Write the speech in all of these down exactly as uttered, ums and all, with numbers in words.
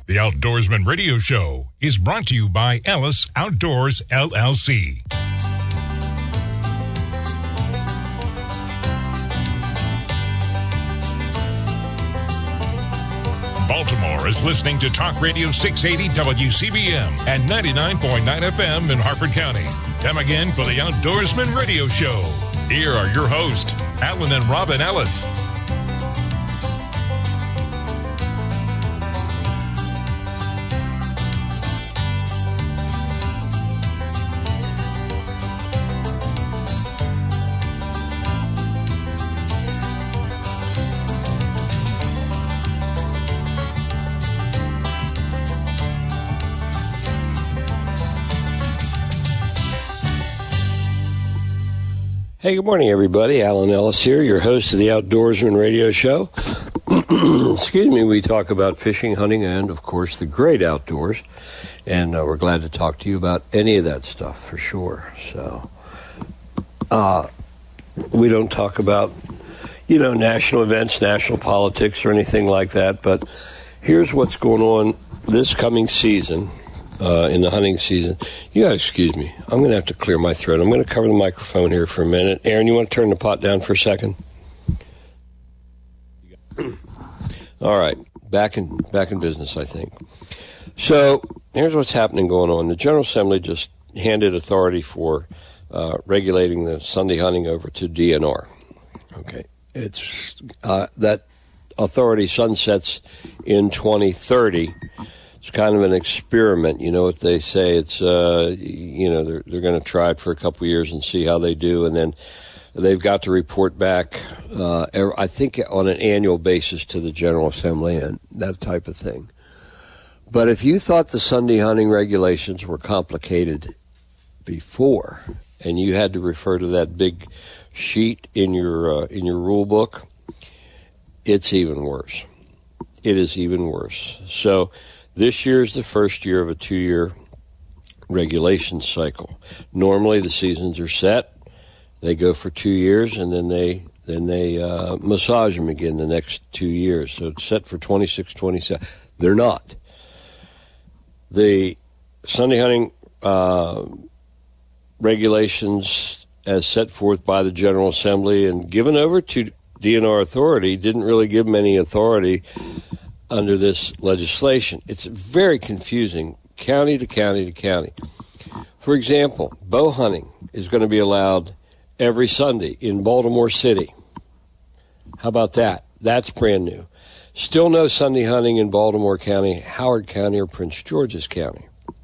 The Outdoorsman Radio Show is brought to you by Ellis Outdoors, L L C. Baltimore is listening to Talk Radio six eighty W C B M and ninety-nine point nine F M in Harford County. Time again for the Outdoorsman Radio Show. Here are your hosts, Alan and Robin Ellis. Hey, good morning, everybody. Alan Ellis here, your host of the Outdoorsman Radio Show. Excuse me, we talk about fishing, hunting, and, of course, the great outdoors. And uh, we're glad to talk to you about any of that stuff, for sure. So, uh, we don't talk about, you know, national events, national politics, or anything like that. But here's what's going on this coming season. Uh, in the hunting season. You gotta excuse me. I'm going to have to clear my throat. I'm going to cover the microphone here for a minute. Aaron, you want to turn the pot down for a second? All right. Back in, back in business, I think. So here's what's happening going on. The General Assembly just handed authority for uh, regulating the Sunday hunting over to D N R. Okay. It's uh, that authority sunsets in twenty thirty. It's kind of an experiment. You know what they say? It's, uh, you know, they're, they're going to try it for a couple of years and see how they do. And then they've got to report back, uh, I think on an annual basis to the General Assembly and that type of thing. But if you thought the Sunday hunting regulations were complicated before and you had to refer to that big sheet in your, uh, in your rule book, it's even worse. It is even worse. So, this year is the first year of a two-year regulation cycle. Normally, the seasons are set; they go for two years, and then they then they uh, massage them again the next two years. So it's set for twenty-six, twenty-seven. They're not. The Sunday hunting uh, regulations, as set forth by the General Assembly and given over to D N R authority, didn't really give them any authority under this legislation. It's very confusing, county to county to county. For example, bow hunting is going to be allowed every Sunday in Baltimore City. How about that? That's brand new. Still no Sunday hunting in Baltimore County, Howard County, or Prince George's County.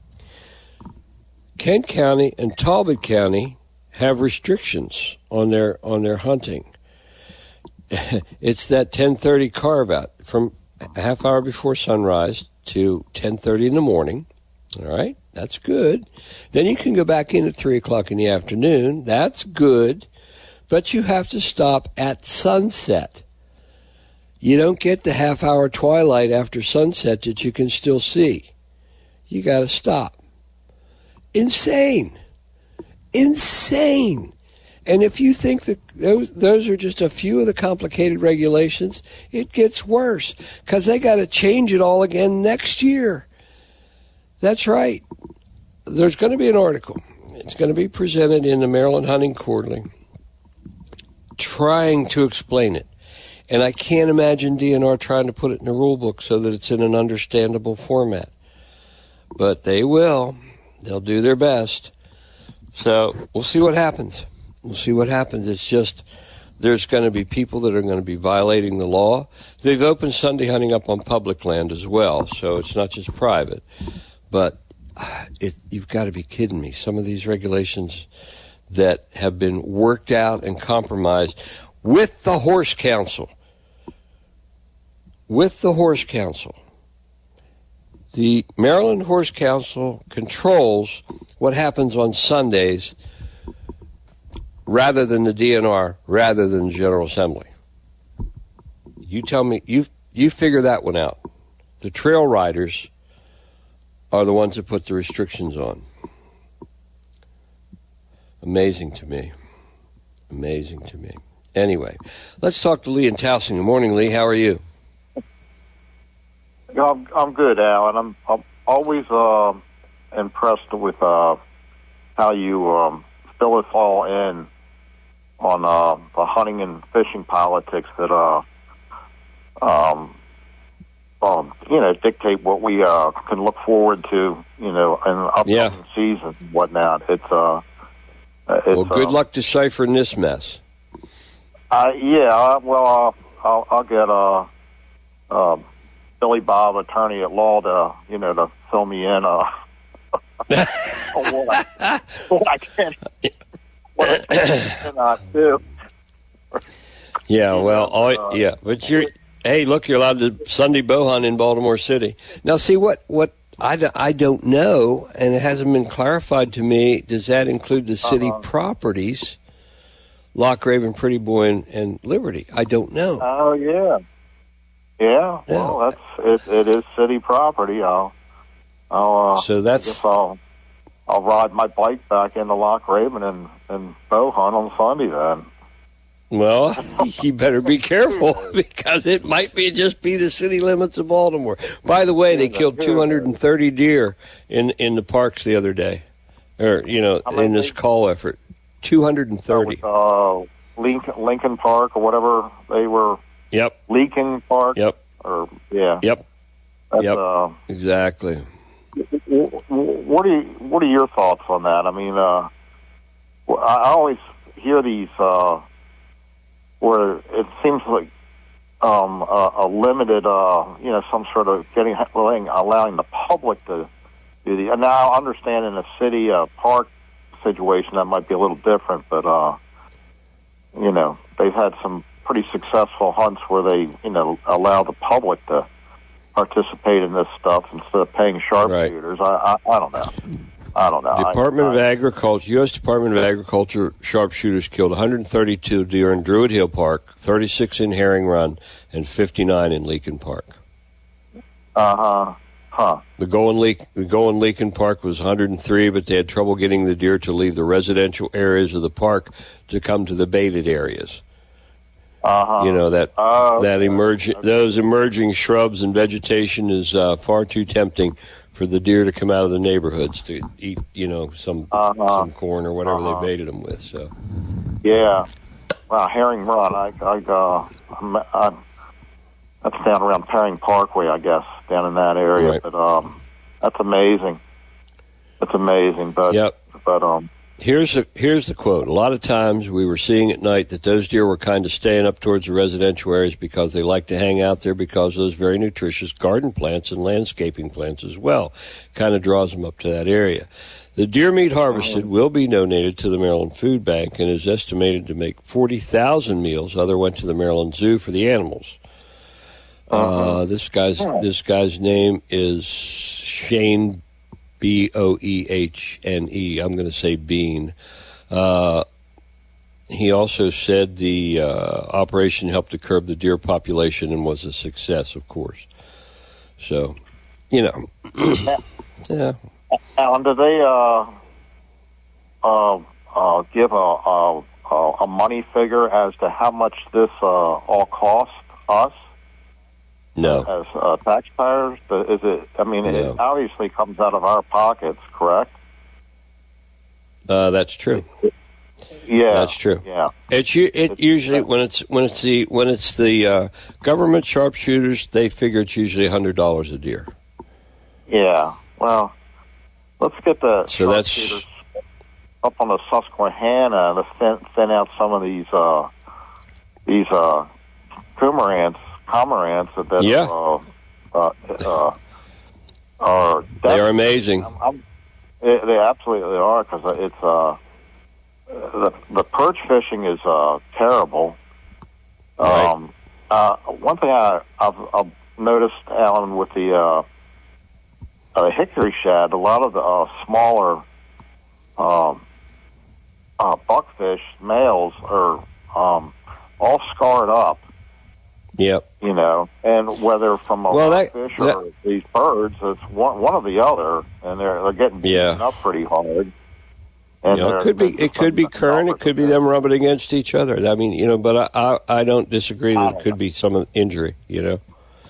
Kent County and Talbot County have restrictions on their on their hunting. It's that ten thirty carve out from a half hour before sunrise to ten thirty in the morning. All right, that's good. Then you can go back in at three o'clock in the afternoon. That's good. But you have to stop at sunset. You don't get the half hour twilight after sunset that you can still see. You got to stop. Insane. Insane. And if you think that those those are just a few of the complicated regulations, it gets worse because they got to change it all again next year. That's right. There's going to be an article. It's going to be presented in the Maryland Hunting Quarterly trying to explain it. And I can't imagine D N R trying to put it in a rule book so that it's in an understandable format. But they will. They'll do their best. So we'll see what happens. We'll see what happens. It's just there's going to be people that are going to be violating the law. They've opened Sunday hunting up on public land as well, so it's not just private. But it, you've got to be kidding me. Some of these regulations that have been worked out and compromised with the Horse Council. With the Horse Council. The Maryland Horse Council controls what happens on Sundays rather than the D N R, rather than the General Assembly. You tell me, you you figure that one out. The trail riders are the ones that put the restrictions on. Amazing to me. Amazing to me. Anyway, let's talk to Lee in Towson. Good morning, Lee. How are you? I'm, I'm good, Alan. I'm, I'm always uh, impressed with uh, how you um, fill us all in on uh, the hunting and fishing politics that, uh, um, um, you know, dictate what we uh, can look forward to, you know, in upcoming yeah. seasons and whatnot. It's uh, it's, well, good uh, luck deciphering this mess. Uh, yeah, well, uh, I'll, I'll get uh, uh, Billy Bob, attorney at law, to you know to fill me in uh, what I, what I can, what I cannot do. Yeah, well, all, uh, yeah, but you're. Hey, look, you're allowed to Sunday bow hunt in Baltimore City. Now, see what what I, I don't know, and it hasn't been clarified to me. Does that include the city uh-huh. properties? Loch Raven, Pretty Boy, and, and Liberty. I don't know. Oh yeah, yeah. yeah. Well, that's it. It is city property. I'll, I'll uh, so that's. I guess I'll, I'll ride my bike back into Loch Raven and and bow hunt on Sunday then. Well, you better be careful because it might be just be the city limits of Baltimore. By the way, they killed two hundred thirty deer in in the parks the other day, or you know, in this call effort. two hundred thirty. Uh, Lincoln, Lincoln Park or whatever they were. Yep. Lincoln Park. Yep. Or yeah. Yep. That's, yep. Uh, exactly. What are you, what are your thoughts on that? I mean, uh, I always hear these uh, where it seems like um, a, a limited, uh, you know, some sort of getting allowing, allowing the public to do the. And now I understand in a city uh, park situation that might be a little different, but uh you know they've had some pretty successful hunts where they you know allow the public to participate in this stuff instead of paying sharpshooters. Right. I, I I don't know. I don't know. Department I, of I, Agriculture, U S Department of Agriculture sharpshooters killed one hundred thirty-two deer in Druid Hill Park, thirty-six in Herring Run, and fifty-nine in Leakin Park. Uh huh. Huh. The goal in Le- the goal in Leakin Park was one hundred three, but they had trouble getting the deer to leave the residential areas of the park to come to the baited areas. Uh-huh. You know that uh, that okay. emerge okay. those emerging shrubs and vegetation is uh, far too tempting for the deer to come out of the neighborhoods to eat, you know, some uh-huh. some corn or whatever uh-huh. they baited them with. So. Yeah. Well, Herring Run. I I uh, I'm, I'm, that's down around Perring Parkway, I guess, down in that area. Right. But um, that's amazing. That's amazing. But yep. but um. Here's the here's the quote. A lot of times we were seeing at night that those deer were kind of staying up towards the residential areas because they like to hang out there because of those very nutritious garden plants and landscaping plants as well. Kind of draws them up to that area. The deer meat harvested will be donated to the Maryland Food Bank and is estimated to make forty thousand meals. Other went to the Maryland Zoo for the animals. Uh-huh. Uh, this guy's this guy's name is Shane B O E H N E. I'm going to say Bean. Uh, he also said the uh, operation helped to curb the deer population and was a success, of course. So, you know, yeah. Alan, do they uh, uh, uh, give a, a a money figure as to how much this uh, all cost us? No. As uh, taxpayers, is it? I mean, no. It obviously comes out of our pockets, correct? Uh, that's true. Yeah, that's true. Yeah, it's it usually when it's when it's the when it's the uh, government sharpshooters, they figure it's usually a hundred dollars a deer. Yeah. Well, let's get the so sharpshooters up on the Susquehanna to thin, thin out some of these uh, these uh, cormorants. Cormorants that yeah. uh, uh, uh, are they are amazing. I'm, I'm, they absolutely are because it's uh, the the perch fishing is uh, terrible. Right. Um, uh, one thing I, I've, I've noticed, Alan, with the uh, uh, hickory shad, a lot of the uh, smaller um, uh, buckfish males are um, all scarred up. Yep. You know, and whether from a well, that, fish that, or these birds, it's one one or the other, and they're they're getting beaten yeah. up pretty hard. And you know, it could be it could be current, it could be them rubbing against each other. I mean, you know, but I I, I don't disagree that it could be some injury. You know.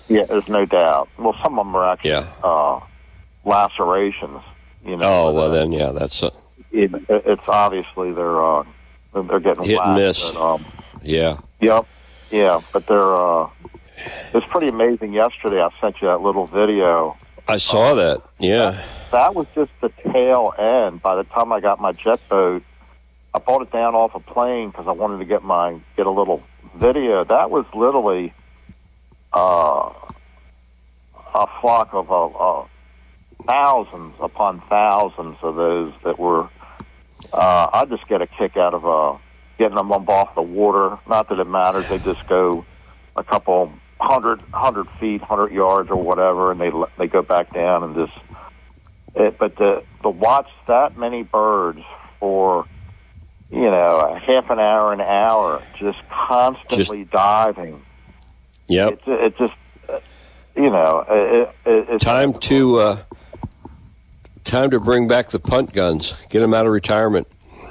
Yeah, there's no doubt. Well, some of them are actually Yeah. uh, lacerations. You know. Oh well, uh, then yeah, that's a, it, it's obviously they're uh, they're getting hit and whacked, miss. But, um, Yeah. Yep. Yeah, but they're. Uh, it's pretty amazing. Yesterday, I sent you that little video. I saw that. Yeah. That, that was just the tail end. By the time I got my jet boat, I brought it down off a plane because I wanted to get my get a little video. That was literally uh, a flock of uh, uh, thousands upon thousands of those that were. Uh, I just get a kick out of uh, getting them up off the water. Not that it matters; they just go a couple hundred hundred feet, hundred yards, or whatever, and they they go back down and just. It, but to to watch that many birds for, you know, a half an hour, an hour, just constantly just, diving. Yep. It, it just, you know, it, it, it's time to uh, time to bring back the punt guns. Get them out of retirement.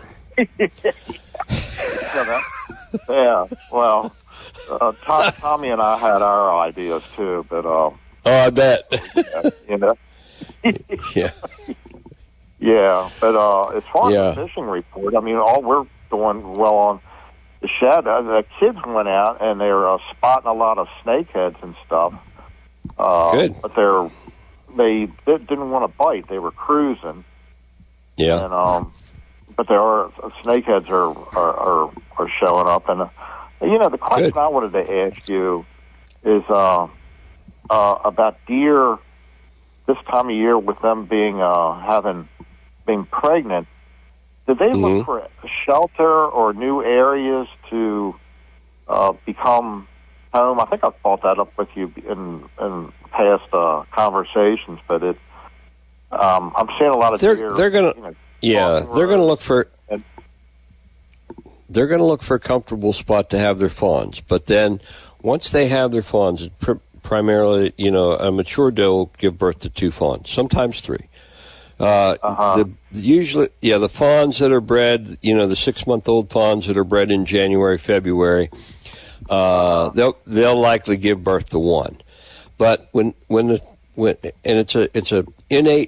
Yeah. Well, uh, Tom, Tommy and I had our ideas too, but uh, oh, I bet. You know. Yeah. Yeah, but uh, as far yeah. as the fishing report, I mean, all we're doing well on the shed. Uh, the kids went out and they're uh, spotting a lot of snakeheads and stuff. Uh, Good. But they're they didn't want to bite. They were cruising. Yeah. And um, but there are snakeheads are are are, are showing up, and uh, you know the question Good. I wanted to ask you is uh, uh, about deer. This time of year, with them being uh, having being pregnant, did they mm-hmm. look for shelter or new areas to uh, become home? I think I've brought that up with you in in past uh, conversations, but it um, I'm seeing a lot of they're deer. they're gonna you know, yeah they're gonna look for and, they're gonna look for a comfortable spot to have their fawns, but then once they have their fawns, it pr- primarily, you know, a mature doe will give birth to two fawns, sometimes three. Uh, uh-huh. the usually, yeah, the fawns that are bred, you know, the six-month-old fawns that are bred in January, February, uh, they'll they'll likely give birth to one. But when when the when and it's a it's a innate,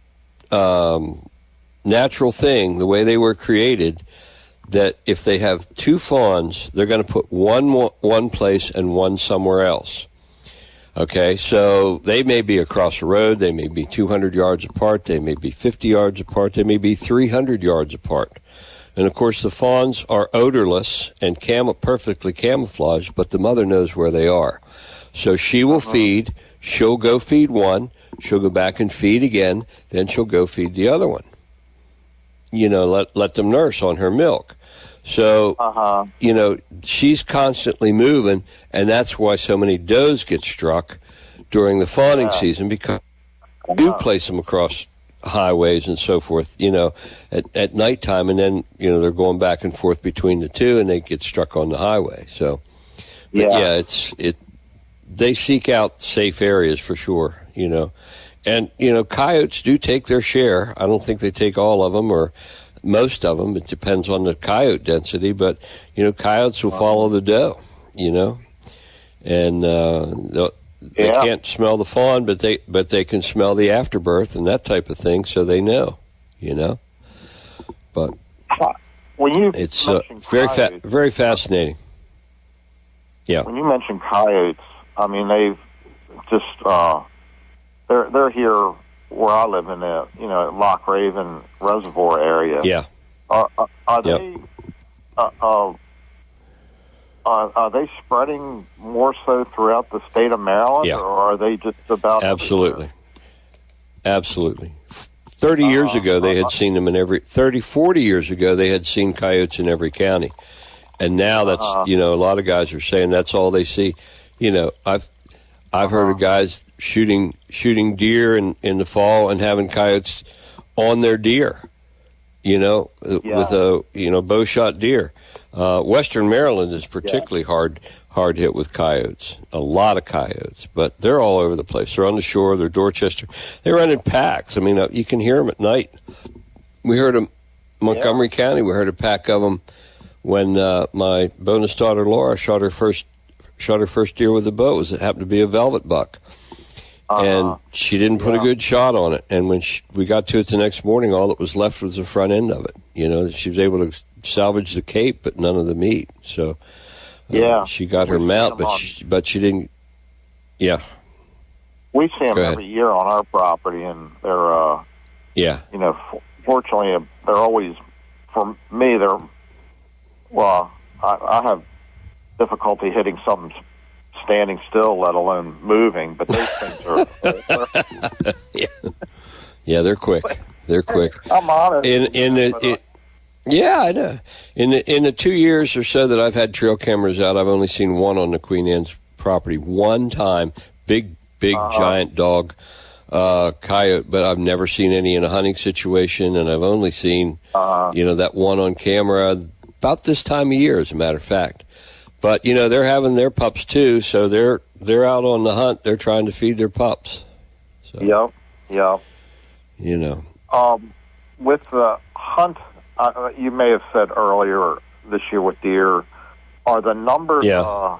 um, natural thing, the way they were created, that if they have two fawns, they're going to put one one place and one somewhere else. Okay, so they may be across the road, they may be two hundred yards apart, they may be fifty yards apart, they may be three hundred yards apart. And of course the fawns are odorless and cam- perfectly camouflaged, but the mother knows where they are. So she will uh-huh. feed, she'll go feed one, she'll go back and feed again, then she'll go feed the other one. You know, let let them nurse on her milk. So, uh-huh. you know, she's constantly moving, and that's why so many does get struck during the fawning yeah. season, because you do place them across highways and so forth, you know, at, at nighttime, and then, you know, they're going back and forth between the two, and they get struck on the highway. So, but yeah, yeah it's it. They seek out safe areas for sure, you know. And, you know, coyotes do take their share. I don't think they take all of them or most of them. It depends on the coyote density, but, you know, coyotes will follow the doe, you know, and uh, they yeah. can't smell the fawn, but they but they can smell the afterbirth and that type of thing, so they know, you know. But when you it's uh, very fa- very fascinating. Yeah. When you mention coyotes, I mean they've just uh, they're they're here. Where I live in the, you know, Loch Raven Reservoir area. Yeah. Are, are, are yep. they, uh, uh, are, are they spreading more so throughout the state of Maryland, yeah. or are they just about? Absolutely. Everywhere? Absolutely. Thirty uh, years ago, they uh, had seen them in every. Thirty, forty years ago, they had seen coyotes in every county, and now that's uh, you know a lot of guys are saying that's all they see. You know, I've I've uh-huh. heard of guys shooting shooting deer in, in the fall and having coyotes on their deer, you know, yeah. with a you know bow shot deer. Uh, Western Maryland is particularly yeah. hard hard hit with coyotes, a lot of coyotes, but they're all over the place. They're on the shore, they're Dorchester, they run in packs. I mean, uh, you can hear them at night. We heard them Montgomery yeah. County. We heard a pack of them when uh, my bonus daughter Laura shot her first shot her first deer with a bow. It, was, it happened to be a velvet buck. Uh-huh. And she didn't put yeah. a good shot on it. And when she, we got to it the next morning, all that was left was the front end of it. You know, she was able to salvage the cape, but none of the meat. So, uh, yeah, she got her mount, but she, but she didn't. Yeah, we see them every year on our property, and they're, uh, yeah, you know, f- fortunately, they're always, for me, they're, well, I, I have difficulty hitting something standing still, let alone moving. But those things are. yeah. yeah, they're quick. They're quick. I'm honest. In in the, it, yeah, I know. In the, in the two years or so that I've had trail cameras out, I've only seen one on the Queen Anne's property. One time, big, big, uh-huh. giant dog, uh, coyote. But I've never seen any in a hunting situation, and I've only seen, uh-huh. you know, that one on camera about this time of year, as a matter of fact. But, you know, they're having their pups, too, so they're they're out on the hunt. They're trying to feed their pups. So, yep, yep. You know. Um, with the hunt, uh, you may have said earlier this year with deer, are the numbers yeah. uh,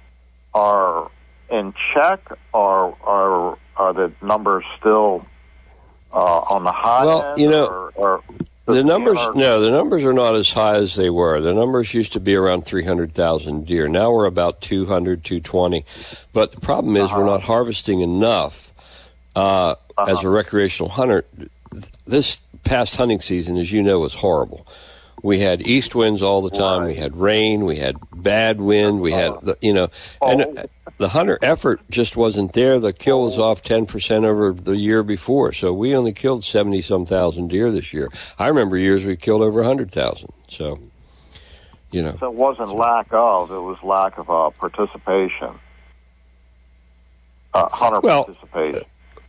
are in check, or are, are the numbers still uh, on the high well, end? you know, or, or the numbers, no, the numbers are not as high as they were. The numbers used to be around three hundred thousand deer. Now we're about two hundred, two twenty. But the problem is uh-huh. we're not harvesting enough uh, uh-huh. as a recreational hunter. This past hunting season, as you know, was horrible. We had east winds all the time. Right. We had rain. We had bad wind. We had, the, you know, and the hunter effort just wasn't there. The kill was off ten percent over the year before. So we only killed seventy-some thousand deer this year. I remember years we killed over one hundred thousand. So, you know. So it wasn't so. lack of, it was lack of uh, participation. Uh, hunter well, participation.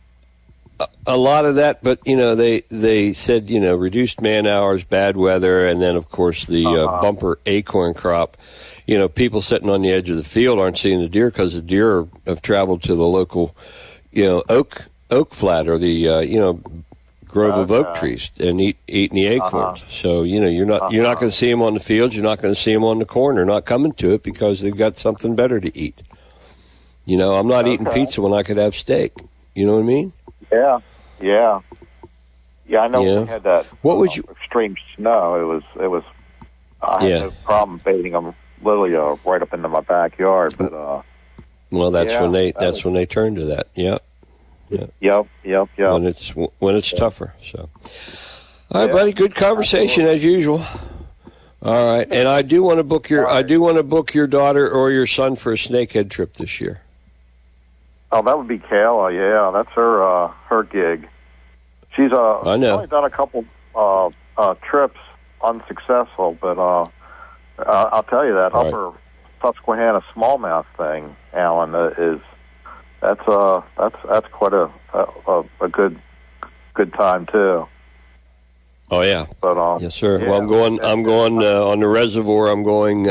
A lot of that, but, you know, they they said, you know, reduced man hours, bad weather, and then, of course, the uh, uh-huh. bumper acorn crop. You know, people sitting on the edge of the field aren't seeing the deer because the deer have traveled to the local, you know, oak oak flat or the, uh, you know, grove okay. of oak trees and eat eating the acorns. Uh-huh. So, you know, you're not uh-huh. you're not going to see them on the fields. You're not going to see them on the corn. They're not coming to it because they've got something better to eat. You know, I'm not okay. eating pizza when I could have steak. You know what I mean? Yeah, yeah, yeah. I know yeah. we had that. What uh, would you? Extreme snow. It was. It was. I had yeah. no problem baiting them literally uh, right up into my backyard. But uh, well, that's yeah, when they. That that's was, when they turn to that. Yep. Yep. Yep. Yep. yep. When it's when it's yeah. tougher. So. All right, yeah. buddy. Good conversation Absolutely. as usual. All right, and I do want to book your. Right. I do want to book your daughter or your son for a snakehead trip this year. Oh, that would be Kayla. Yeah, that's her. Uh, her gig. She's uh, I know. only done a couple uh, uh, trips, unsuccessful, but uh, uh, I'll tell you that All upper right. Susquehanna smallmouth thing, Alan, uh, is that's uh that's that's quite a a, a good good time too. Oh yeah. But um, yes, sir. Yeah, well, I'm going. I'm going uh, on the reservoir. I'm going uh,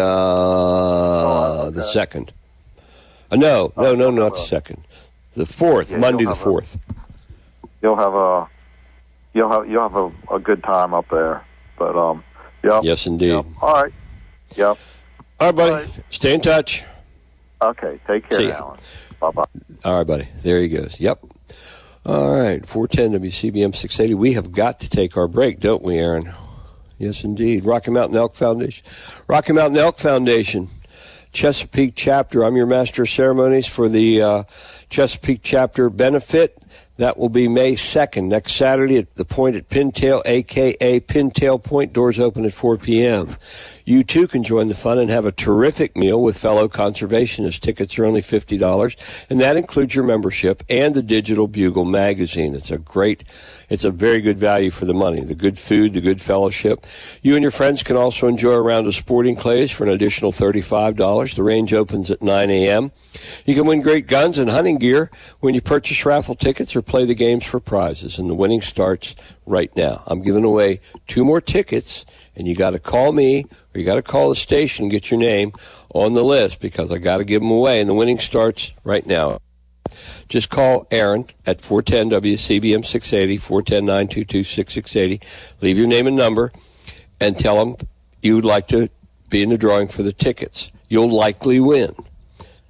oh, okay. the second. Uh, no, no, oh, no, not a, the second. The fourth, yeah, Monday the fourth. A, you'll have a you'll have you'll have a, a good time up there. But um, yeah. Yes, indeed. Yep. All right. Yep. All right, buddy. All right. Stay in touch. Okay. Take care, See Alan. Bye bye. All right, buddy. There he goes. Yep. All right. four ten W C B M six eighty. We have got to take our break, don't we, Aaron? Yes, indeed. Rocky Mountain Elk Foundation. Rocky Mountain Elk Foundation. Chesapeake chapter. I'm your master of ceremonies for the uh, Chesapeake chapter benefit. That will be May second, next Saturday at the Point at Pintail, a k a. Pintail Point. Doors open at four p.m. You, too, can join the fun and have a terrific meal with fellow conservationists. Tickets are only fifty dollars, and that includes your membership and the Digital Bugle magazine. It's a great, it's a very good value for the money. The good food, the good fellowship. You and your friends can also enjoy a round of sporting clays for an additional thirty-five dollars. The range opens at nine a.m. You can win great guns and hunting gear when you purchase raffle tickets or play the games for prizes, and the winning starts right now. I'm giving away two more tickets, and you got to call me or you got to call the station and get your name on the list because I got to give them away, and the winning starts right now. Just call Aaron at four ten W C B M six eighty, four one zero, nine two two, six six eight zero. Leave your name and number and tell him you would like to be in the drawing for the tickets. You'll likely win.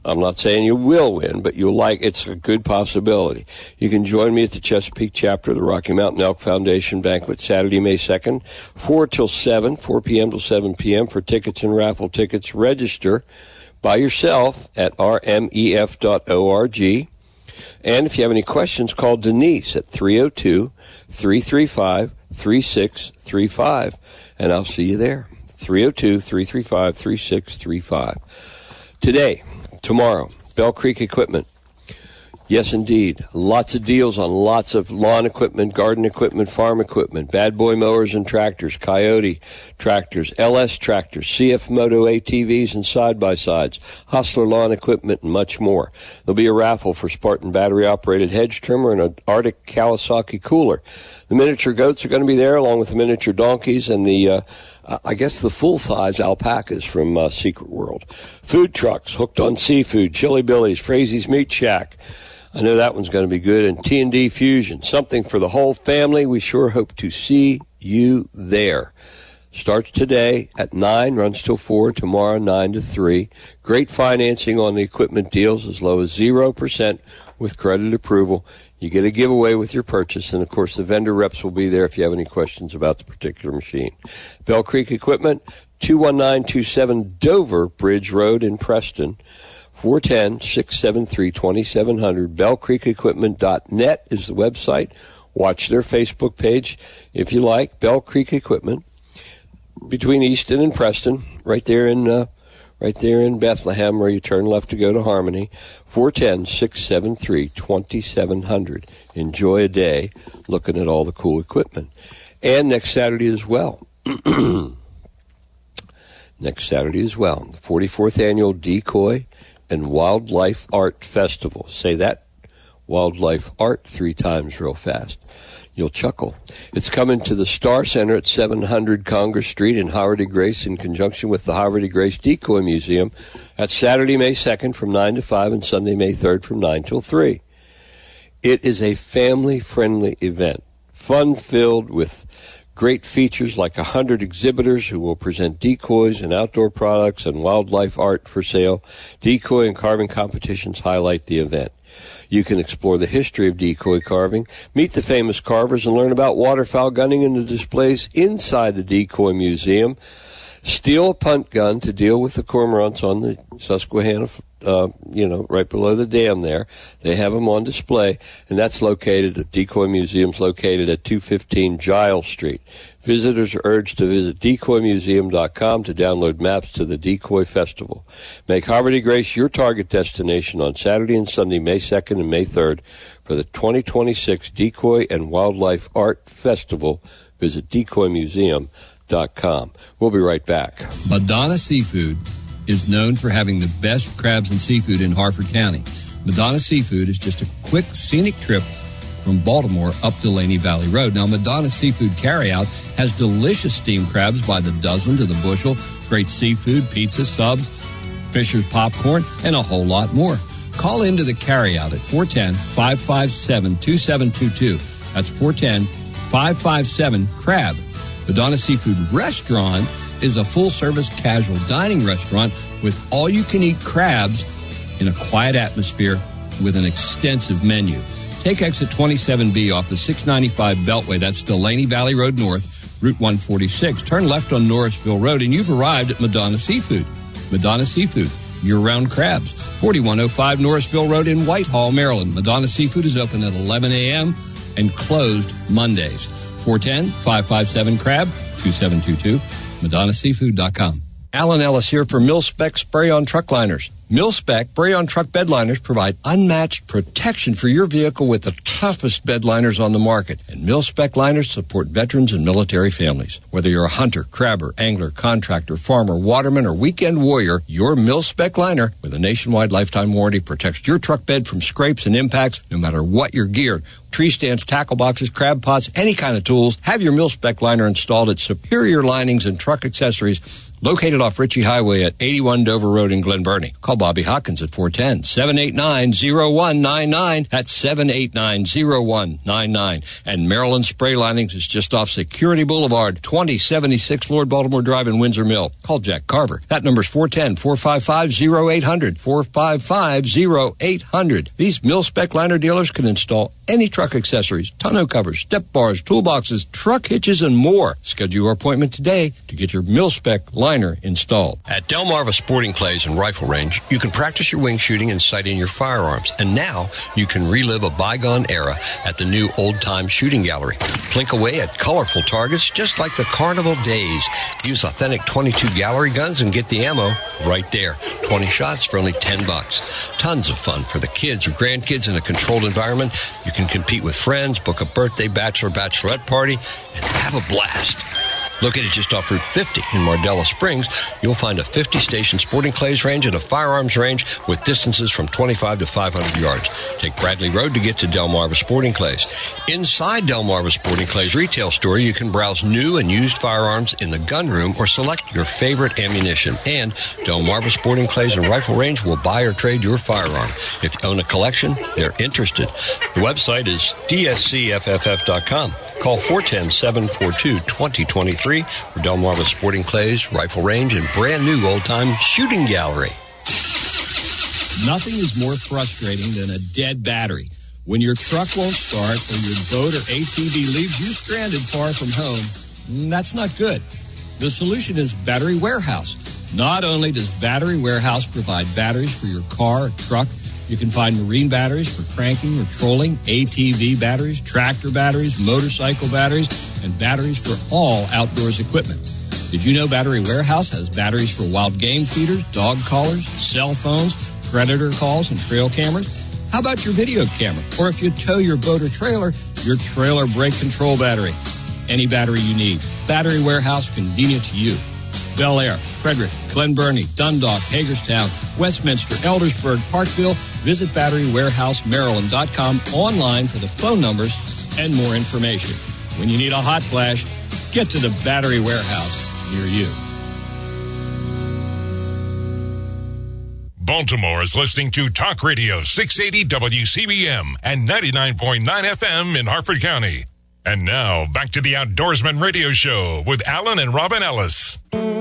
I'm not saying you will win, but you'll like, it's a good possibility. You can join me at the Chesapeake chapter of the Rocky Mountain Elk Foundation banquet Saturday, May second, four till seven, four p.m. till seven p.m. For tickets and raffle tickets, register by yourself at r m e f dot org. And if you have any questions, call Denise at three oh two, three three five, three six three five. And I'll see you there. three oh two, three three five, three six three five. Today, tomorrow, Bell Creek Equipment. Yes, indeed. Lots of deals on lots of lawn equipment, garden equipment, farm equipment, Bad Boy mowers and tractors, Coyote tractors, L S tractors, C F Moto A T Vs and side-by-sides, Hustler lawn equipment, and much more. There'll be a raffle for Spartan battery-operated hedge trimmer and an Arctic Kawasaki cooler. The miniature goats are going to be there, along with the miniature donkeys and the, uh, I guess, the full-size alpacas from uh, Secret World. Food trucks, Hooked on Seafood, Chili Billy's, Frazy's Meat Shack. I know that one's going to be good. And T and D Fusion, something for the whole family. We sure hope to see you there. Starts today at nine, runs till four, tomorrow nine to three. Great financing on the equipment deals, as low as zero percent with credit approval. You get a giveaway with your purchase, and, of course, the vendor reps will be there if you have any questions about the particular machine. Bell Creek Equipment, two one nine two seven Dover Bridge Road in Preston. four one zero, six seven three, two seven zero zero. bell creek equipment dot net is the website. Watch their Facebook page if you like. Bell Creek Equipment, between Easton and Preston, right there in uh, right there in Bethlehem, where you turn left to go to Harmony. four one zero, six seven three, two seven zero zero. Enjoy a day looking at all the cool equipment. And next Saturday as well. Next Saturday as well. The forty-fourth Annual Decoy and Wildlife Art Festival. Say that, Wildlife Art, three times real fast. You'll chuckle. It's coming to the Star Center at seven hundred Congress Street in Havre de Grace in conjunction with the Havre de Grace Decoy Museum. That's Saturday, May second from nine to five and Sunday, May third from nine till three. It is a family-friendly event, fun-filled with great features like one hundred exhibitors who will present decoys and outdoor products and wildlife art for sale. Decoy and carving competitions highlight the event. You can explore the history of decoy carving, meet the famous carvers, and learn about waterfowl gunning and the displays inside the Decoy Museum. Steal a punt gun to deal with the cormorants on the Susquehanna, uh, you know, right below the dam there. They have them on display, and that's located, the Decoy Museum's located at two fifteen Giles Street. Visitors are urged to visit decoy museum dot com to download maps to the Decoy Festival. Make Havre de Grace your target destination on Saturday and Sunday, May second and May third for the twenty twenty-six Decoy and Wildlife Art Festival. Visit decoy museum dot com. We'll be right back. Madonna Seafood is known for having the best crabs and seafood in Harford County. Madonna Seafood is just a quick, scenic trip from Baltimore up Delaney Valley Road. Now, Madonna Seafood Carryout has delicious steamed crabs by the dozen to the bushel, great seafood, pizza, subs, Fisher's popcorn, and a whole lot more. Call into the carryout at four one zero, five five seven, two seven two two. That's four one zero, five five seven, CRAB. Madonna Seafood Restaurant is a full-service casual dining restaurant with all-you-can-eat crabs in a quiet atmosphere with an extensive menu. Take exit twenty-seven B off the six ninety-five Beltway. That's Delaney Valley Road North, Route one forty-six. Turn left on Norrisville Road, and you've arrived at Madonna Seafood. Madonna Seafood, year-round crabs. forty-one oh five Norrisville Road in Whitehall, Maryland. Madonna Seafood is open at eleven a.m. and closed Mondays. four one zero, five five seven, CRAB, two seven two two, madonna seafood dot com. Alan Ellis here for Mil-Spec Spray-On Truck Liners. Mil-Spec Spray-On Truck Bed Liners provide unmatched protection for your vehicle with the toughest bed liners on the market. And Mil-Spec liners support veterans and military families. Whether you're a hunter, crabber, angler, contractor, farmer, waterman, or weekend warrior, your Mil-Spec liner with a nationwide lifetime warranty protects your truck bed from scrapes and impacts no matter what you're geared. Tree stands, tackle boxes, crab pots, any kind of tools. Have your Mil-Spec liner installed at Superior Linings and Truck Accessories, located off Ritchie Highway at eighty-one Dover Road in Glen Burnie. Call Call Bobby Hawkins at four one zero, seven eight nine, zero one nine nine. That's seven eight nine, zero one nine nine. And Maryland Spray Linings is just off Security Boulevard, twenty seventy-six Lord Baltimore Drive in Windsor Mill. Call Jack Carver. That number's four one zero, four five five, zero eight zero zero, four five five, zero eight zero zero. These mil-spec liner dealers can install any truck accessories, tonneau covers, step bars, toolboxes, truck hitches, and more. Schedule your appointment today to get your mil-spec liner installed. At Delmarva Sporting Clays and Rifle Range, you can practice your wing shooting and sighting your firearms. And now you can relive a bygone era at the new old-time shooting gallery. Plink away at colorful targets just like the carnival days. Use authentic twenty-two gallery guns and get the ammo right there. twenty shots for only ten bucks. Tons of fun for the kids or grandkids in a controlled environment. You can compete with friends, book a birthday, bachelor, bachelorette party, and have a blast. Located just off Route fifty in Mardella Springs, you'll find a fifty-station sporting clays range and a firearms range with distances from twenty-five to five hundred yards. Take Bradley Road to get to Delmarva Sporting Clays. Inside Delmarva Sporting Clays retail store, you can browse new and used firearms in the gun room or select your favorite ammunition. And Delmarva Sporting Clays and Rifle Range will buy or trade your firearm. If you own a collection, they're interested. The website is D S C F F F dot com. Call four one zero, seven four two, two zero two three for Delmarva Sporting Clays, Rifle Range, and brand new old-time shooting gallery. Nothing is more frustrating than a dead battery. When your truck won't start or your boat or A T V leaves you stranded far from home, that's not good. The solution is Battery Warehouse. Not only does Battery Warehouse provide batteries for your car or truck, you can find marine batteries for cranking or trolling, A T V batteries, tractor batteries, motorcycle batteries, and batteries for all outdoors equipment. Did you know Battery Warehouse has batteries for wild game feeders, dog collars, cell phones, predator calls, and trail cameras? How about your video camera? Or if you tow your boat or trailer, your trailer brake control battery. Any battery you need. Battery Warehouse, convenient to you. Bel Air, Frederick, Glen Burnie, Dundalk, Hagerstown, Westminster, Eldersburg, Parkville. Visit battery warehouse maryland dot com online for the phone numbers and more information. When you need a hot flash, get to the Battery Warehouse near you. Baltimore is listening to Talk Radio six eighty W C B M and ninety-nine point nine F M in Harford County. And now, back to the Outdoorsman Radio Show with Alan and Robin Ellis.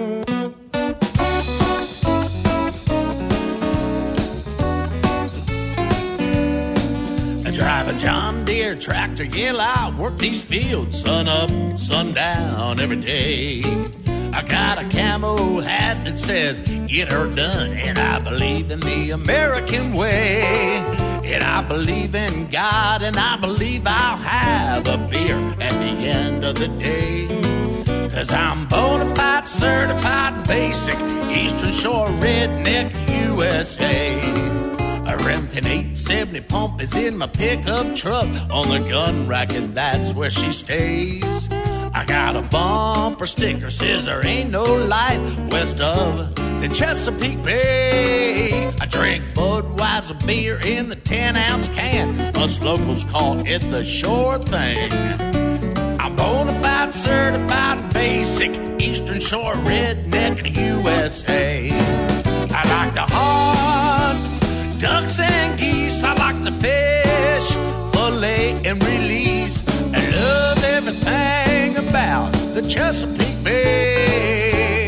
I drive a John Deere tractor, yeah, I work these fields sun up, sundown every day. I got a camo hat that says, get her done, and I believe in the American way. And I believe in God, and I believe I'll have a beer at the end of the day. Cause I'm bona fide, certified, basic, Eastern Shore redneck U S A. A Remington eight seventy pump is in my pickup truck, on the gun rack, and that's where she stays. I got a bumper sticker, says there ain't no life west of the Chesapeake Bay. I drink Budweiser beer in the ten ounce can. Us locals call it the Shore Thing. I'm bona fide, certified, basic, Eastern Shore redneck U S A. I like to hunt ducks and geese. I like to fish, fillet and release. I love everything about the Chesapeake Bay.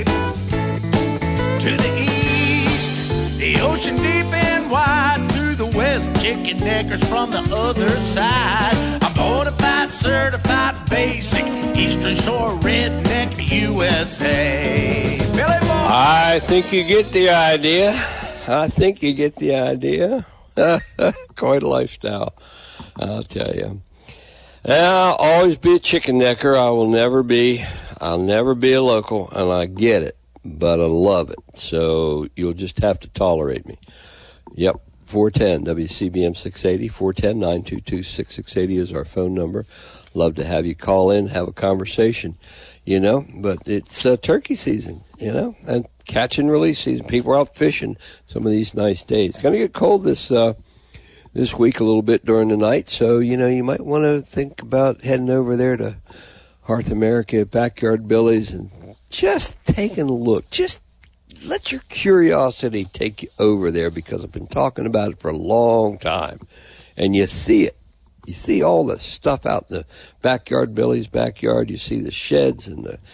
To the east, the ocean deep and wide. To the west, chicken neckers from the other side. I'm bona fide, certified, basic, Eastern Shore redneck U S A. Billy Boy. I think you get the idea. I think you get the idea. Quite a lifestyle, I'll tell you. I'll always be a chicken necker. I will never be. I'll never be a local, and I get it, but I love it. So you'll just have to tolerate me. Yep, four one zero W C B M six eighty, four one zero, nine two two, six six eight zero is our phone number. Love to have you call in, have a conversation, you know, but it's uh, turkey season, you know, and catch and release season. People are out fishing some of these nice days. It's going to get cold this uh this week a little bit during the night, so, you know, you might want to think about heading over there to Hearth America, Backyard Billy's, and just taking a look. Just let your curiosity take you over there, because I've been talking about it for a long time, and you see it. You see all the stuff out in the backyard, Billy's backyard. You see the sheds and the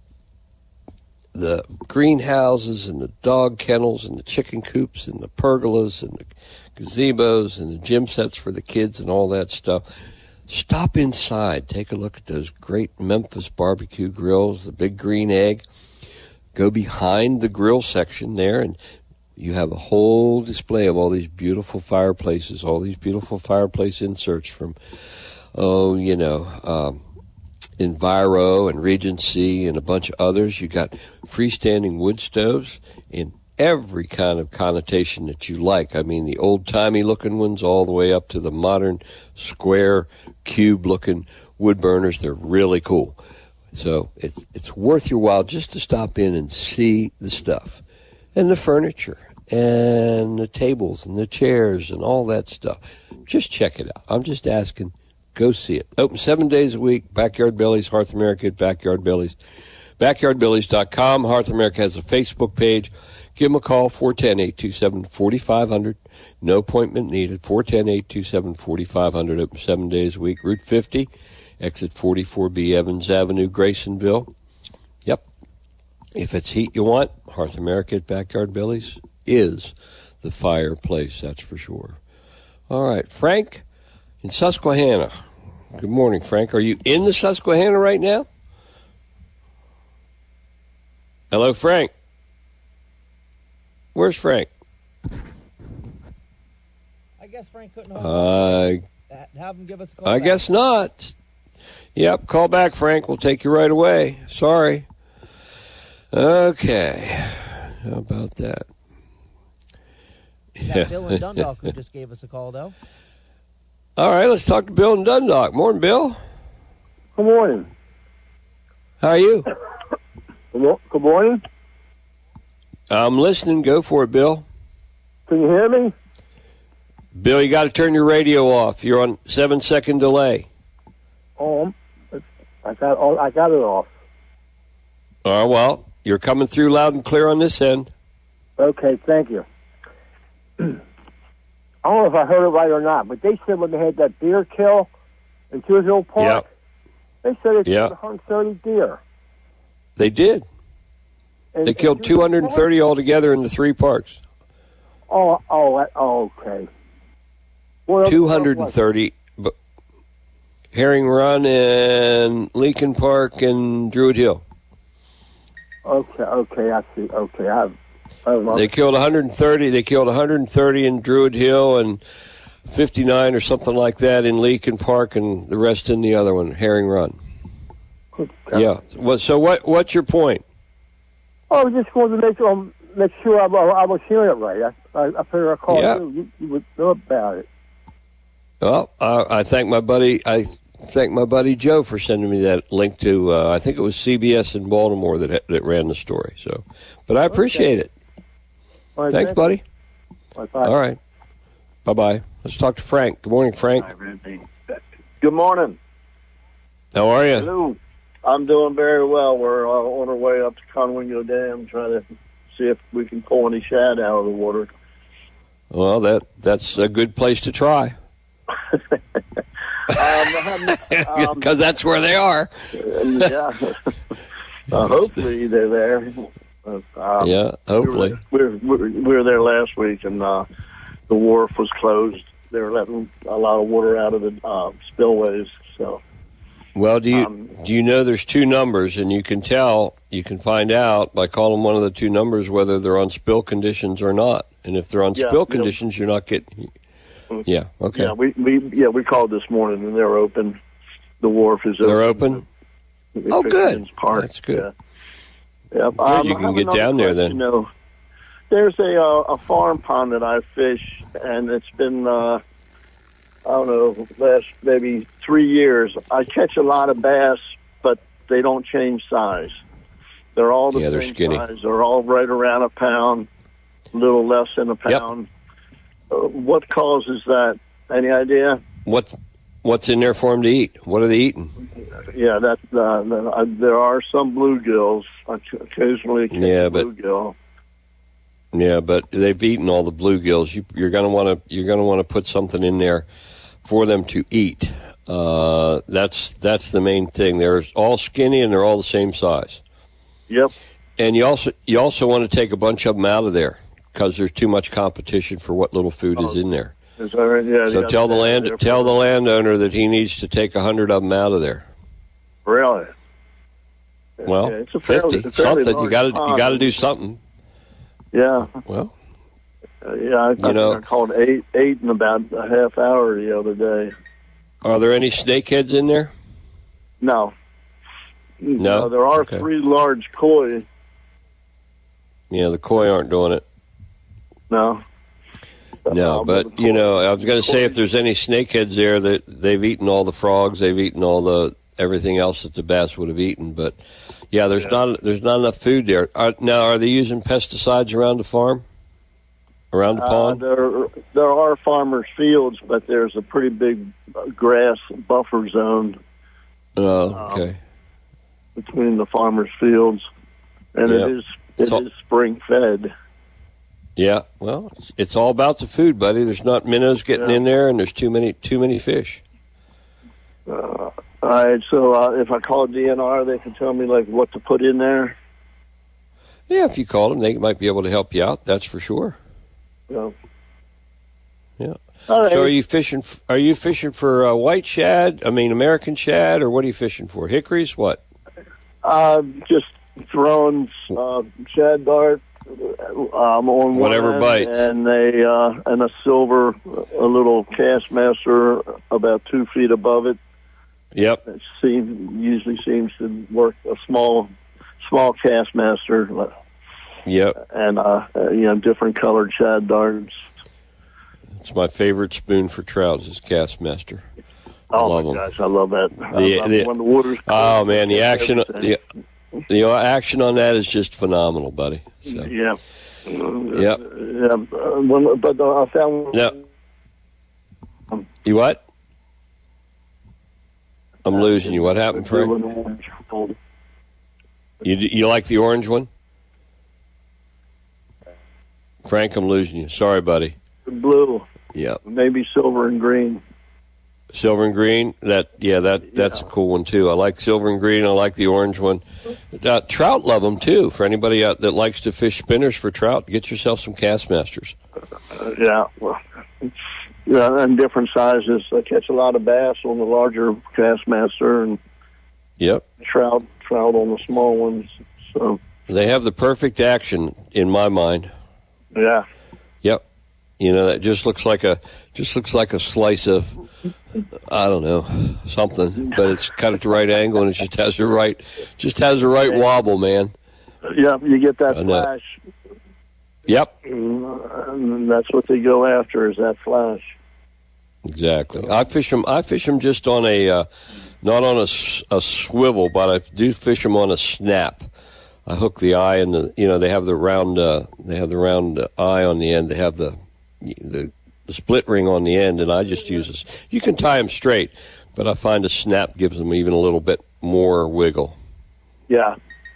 the greenhouses and the dog kennels and the chicken coops and the pergolas and the gazebos and the gym sets for the kids and all that stuff. Stop inside. Take a look at those great Memphis barbecue grills, the Big Green Egg. Go behind the grill section there, and you have a whole display of all these beautiful fireplaces, all these beautiful fireplace inserts from, oh, you know, um, Enviro and Regency and a bunch of others. You got freestanding wood stoves in every kind of connotation that you like. I mean, the old-timey looking ones all the way up to the modern square cube-looking wood burners. They're really cool. So it's it's worth your while just to stop in and see the stuff and the furniture and the tables and the chairs and all that stuff. Just check it out. I'm just asking. Go see it. Open seven days a week. Backyard Billy's, Hearth America at Backyard Billy's. backyard billies dot com. Hearth America has a Facebook page. Give them a call, four one zero, eight two seven, four five zero zero. No appointment needed. four one zero, eight two seven, four five zero zero. Open seven days a week. Route fifty, exit forty-four B, Evans Avenue, Graysonville. Yep. If it's heat you want, Hearth America at Backyard Billy's is the fireplace, that's for sure. All right, Frank in Susquehanna. Good morning, Frank. Are you in the Susquehanna right now? Hello, Frank. Where's Frank? I guess Frank couldn't hold on. Uh, Have him give us a call I back. guess not. Yep, call back, Frank. We'll take you right away. Sorry. Okay. How about that? That Bill in Dundalk who just gave us a call, though. All right, let's talk to Bill in Dundalk. Morning, Bill. Good morning. How are you? Good morning. I'm listening. Go for it, Bill. Can you hear me? Bill, you got to turn your radio off. You're on seven-second delay. Oh, I got oh, I got it off. All right, well, you're coming through loud and clear on this end. Okay, thank you. I don't know if I heard it right or not, but they said when they had that deer kill in Two Hill Park, Yep. they said they Yep. killed one hundred thirty deer. They did. And, They killed two hundred thirty altogether in the three parks. Oh, oh, oh okay. What else- two hundred thirty. But Herring Run and Lincoln Park and Druid Hill. Okay, okay, I see. Okay, I have. I don't know. They killed one hundred thirty. They killed one hundred thirty in Druid Hill and fifty-nine or something like that in Lincoln Park, and the rest in the other one, Herring Run. Okay. Yeah. Well, so what? What's your point? Oh, I just wanted to make um, make sure I, I was hearing it right. I I, I figured I called Yeah. you. you. You would know about it. Well, uh, I thank my buddy. I thank my buddy Joe for sending me that link to. Uh, I think it was C B S in Baltimore that that ran the story. So, but I appreciate Okay. it. All right, Thanks, thank buddy. you. Bye. All right. Bye bye. Let's talk to Frank. Good morning, Frank. Good morning. How are you? Hello. I'm doing very well. We're uh, on our way up to Conwingo Dam, trying to see if we can pull any shad out of the water. Well, that that's a good place to try. um, Because that's where they are. yeah. uh, hopefully they're there. Uh, um, Yeah, hopefully. We were, we, were, we were there last week, and uh, the wharf was closed. They were letting a lot of water out of the uh, spillways. So, Well, do you um, do you know there's two numbers, and you can tell, you can find out by calling one of the two numbers whether they're on spill conditions or not. And if they're on Yeah, spill you know- conditions, you're not getting. Yeah. Okay. yeah, we, we yeah we called this morning, and they're open. The wharf is open. They're open. The Oh, good. Fisherman's Park. That's good. Yeah. Yep. Good, Um, you I can have get another down there then. question, though. There's a uh, a farm pond that I fish, and it's been uh, I don't know last maybe three years. I catch a lot of bass, but they don't change size. They're all the Yeah, they're same skinny. size. They're all right around a pound, a little less than a pound. Uh, what causes that? Any idea? What's what's in there for them to eat? What are they eating? Yeah, that uh, uh, there are some bluegills. I occasionally catch Yeah, a but- bluegill. Yeah, but they've eaten all the bluegills. You, you're going to want to you're going to want to put something in there for them to eat. Uh, that's that's the main thing. They're all skinny and they're all the same size. Yep. And you also you also want to take a bunch of them out of there because there's too much competition for what little food oh, is in there. Is that right? Yeah. So tell the land tell the landowner that he needs to take a hundred of them out of there. Really? Well, yeah, it's a fairly, fifty a fairly something. You got to you got to do something. Yeah. Well. Uh, yeah, I, I, you know, I called eight eight in about a half hour the other day. Are there any snakeheads in there? No. No, no there are okay. three large koi. Yeah, the koi aren't doing it. No. No, but, you know, I was going to say if there's any snakeheads there, that they've eaten all the frogs, they've eaten all the everything else that the bass would have eaten. But, yeah, there's yeah. not there's not enough food there. Are, now, are they using pesticides around the farm? Around the uh, pond? There, there are farmers' fields, but there's a pretty big grass buffer zone. Oh, okay. Um, between the farmers' fields, and yep. it is it so, is spring fed. Yeah, well, it's, it's all about the food, buddy. There's not minnows getting yeah. in there, and there's too many too many fish. Uh, all right, so uh, if I call D N R, they can tell me like what to put in there. Yeah, if you call them, they might be able to help you out. That's for sure. Yeah. Yeah. All right. So are you fishing? Are you fishing for uh, white shad? I mean, American shad, or what are you fishing for? Hickories? What? Uh, just throwing uh, shad dart um, on whatever one bites, and a uh, and a silver, a little Castmaster about two feet above it. Yep. It seems usually seems to work. A small, small Castmaster. Yep. And uh, uh, you know, different colored shad darts. It's my favorite spoon for trout is Castmaster. I oh love my them. gosh, I love that. The, the, when the water's oh man, the action, the, the action on that is just phenomenal, buddy. So. Yeah. Yep. Yeah. Uh, when, but uh, I found. Yep. You what? I'm losing you. What happened, Frank? You you like the orange one? Frank, I'm losing you. Sorry, buddy. Blue. Yeah. Maybe silver and green. Silver and green. That yeah, that that's yeah. a cool one too. I like silver and green. I like the orange one. Uh, trout love them too. For anybody out that likes to fish spinners for trout, get yourself some Castmasters. Uh, yeah. Well, yeah, and different sizes. I catch a lot of bass on the larger Castmaster and yep. trout trout on the small ones. So they have the perfect action in my mind. Yeah. Yep. You know, that just looks like a just looks like a slice of I don't know, something, but it's cut at the right angle and it just has the right just has the right wobble, man. Yeah, you get that flash. Yep. And that's what they go after is that flash. Exactly. I fish them I fish them just on a uh, not on a, a swivel, but I do fish them on a snap. I hook the eye and the, you know, they have the round, uh, they have the round uh, eye on the end. They have the, the, the split ring on the end, and I just use this. You can tie them straight, but I find a snap gives them even a little bit more wiggle. Yeah.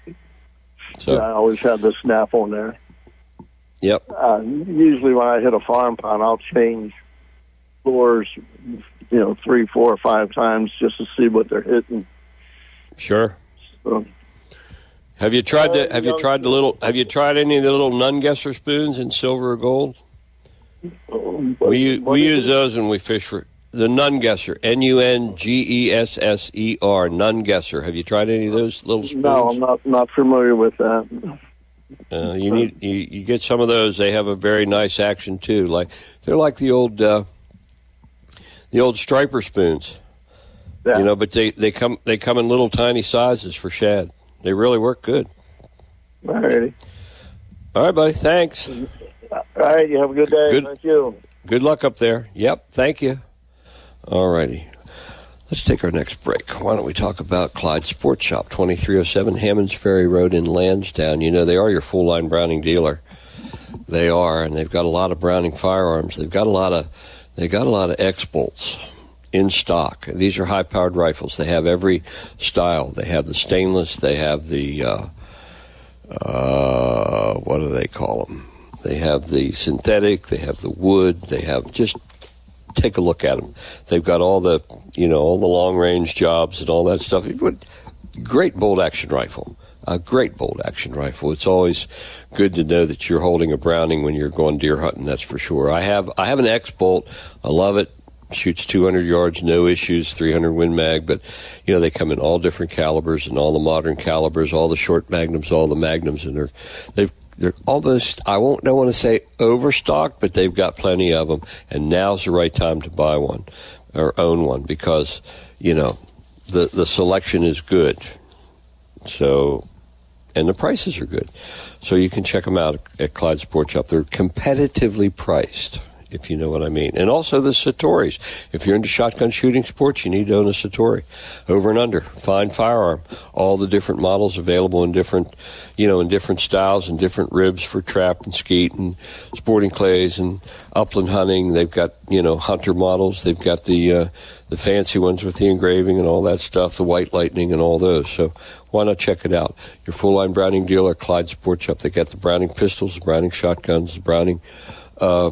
So yeah, I always have the snap on there. Yep. Uh, usually when I hit a farm pond, I'll change lures, you know, three, four, or five times just to see what they're hitting. Sure. So, Have you tried the Have you tried the little Have you tried any of the little Nungesser spoons in silver or gold? Um, we we use those when we fish for the Nungesser. N U N G E S S E R. Nungesser. Have you tried any of those little spoons? No, I'm not not familiar with that. Uh, you need you, you get some of those. They have a very nice action too. Like they're like the old uh, the old striper spoons. Yeah. You know, but they, they come they come in little tiny sizes for shad. They really work good. All righty. All right, buddy. Thanks. All right. You have a good day. Good. Thank you. Good luck up there. Yep. Thank you. All righty. Let's take our next break. Why don't we talk about Clyde Sports Shop, twenty-three oh seven Hammonds Ferry Road in Lansdowne. You know, they are your full-line Browning dealer. They are, and they've got a lot of Browning firearms. They've got a lot of they got a lot of X-Bolts in stock. These are high-powered rifles. They have every style. They have the stainless. They have the, uh, uh, what do they call them? They have the synthetic. They have the wood. They have just take a look at them. They've got all the, you know, all the long-range jobs and all that stuff. Great bolt-action rifle. A great bolt-action rifle. It's always good to know that you're holding a Browning when you're going deer hunting, that's for sure. I have I have an X-Bolt. I love it. Shoots two hundred yards, no issues, three hundred Win Mag. But, you know, they come in all different calibers and all the modern calibers, all the short magnums, all the magnums. And they're, they've, they're almost, I won't don't want to say overstocked, but they've got plenty of them. And now's the right time to buy one or own one because, you know, the, the selection is good. So, and the prices are good. So you can check them out at Clyde Sport Shop. They're competitively priced, if you know what I mean. And also the Satoris. If you're into shotgun shooting sports, you need to own a Satori. Over and under, fine firearm. All the different models available in different, you know, in different styles and different ribs for trap and skeet and sporting clays and upland hunting. They've got, you know, hunter models. They've got the, uh, the fancy ones with the engraving and all that stuff, the white lightning and all those. So why not check it out? Your full-line Browning dealer, Clyde Sport Shop. They got the Browning pistols, the Browning shotguns, the Browning uh,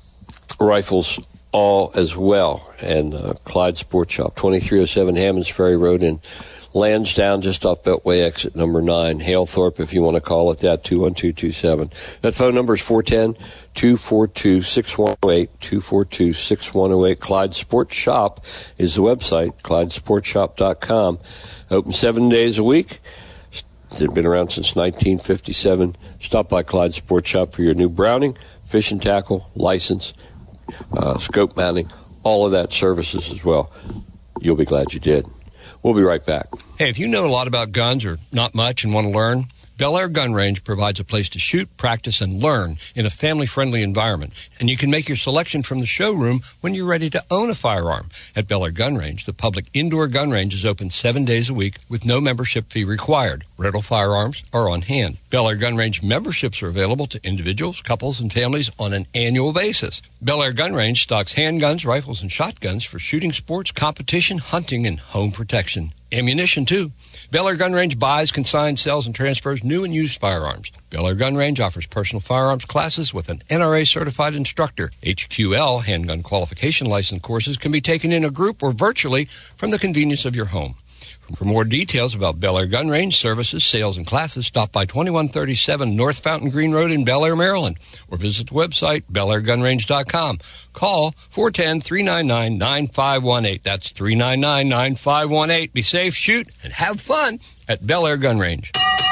rifles, all as well. And uh, Clyde Sport Shop, twenty-three oh seven Hammonds Ferry Road in Lansdowne, just off Beltway exit number nine. Halethorpe, if you want to call it that, two one two two seven. That phone number is four one zero, two four two, six one zero eight, two four two, six one zero eight. Clyde Sport Shop is the website, clyde sport shop dot com. Open seven days a week. They've been around since nineteen fifty-seven. Stop by Clyde Sport Shop for your new Browning, fishing tackle, license, uh, scope mounting, all of that services as well. You'll be glad you did. We'll be right back. Hey, if you know a lot about guns or not much and want to learn, Bel Air Gun Range provides a place to shoot, practice, and learn in a family-friendly environment. And you can make your selection from the showroom when you're ready to own a firearm. At Bel Air Gun Range, the public indoor gun range is open seven days a week with no membership fee required. Rental firearms are on hand. Bel Air Gun Range memberships are available to individuals, couples, and families on an annual basis. Bel Air Gun Range stocks handguns, rifles, and shotguns for shooting sports, competition, hunting, and home protection. Ammunition, too. Bel Air Gun Range buys, consigns, sells, and transfers new and used firearms. Bel Air Gun Range offers personal firearms classes with an N R A-certified instructor. H Q L, handgun qualification license courses, can be taken in a group or virtually from the convenience of your home. For more details about Bel Air Gun Range services, sales, and classes, stop by twenty-one thirty-seven North Fountain Green Road in Bel Air, Maryland, or visit the website, bel air gun range dot com. Call four one zero, three nine nine, nine five one eight. That's three nine nine, nine five one eight. Be safe, shoot, and have fun at Bel Air Gun Range.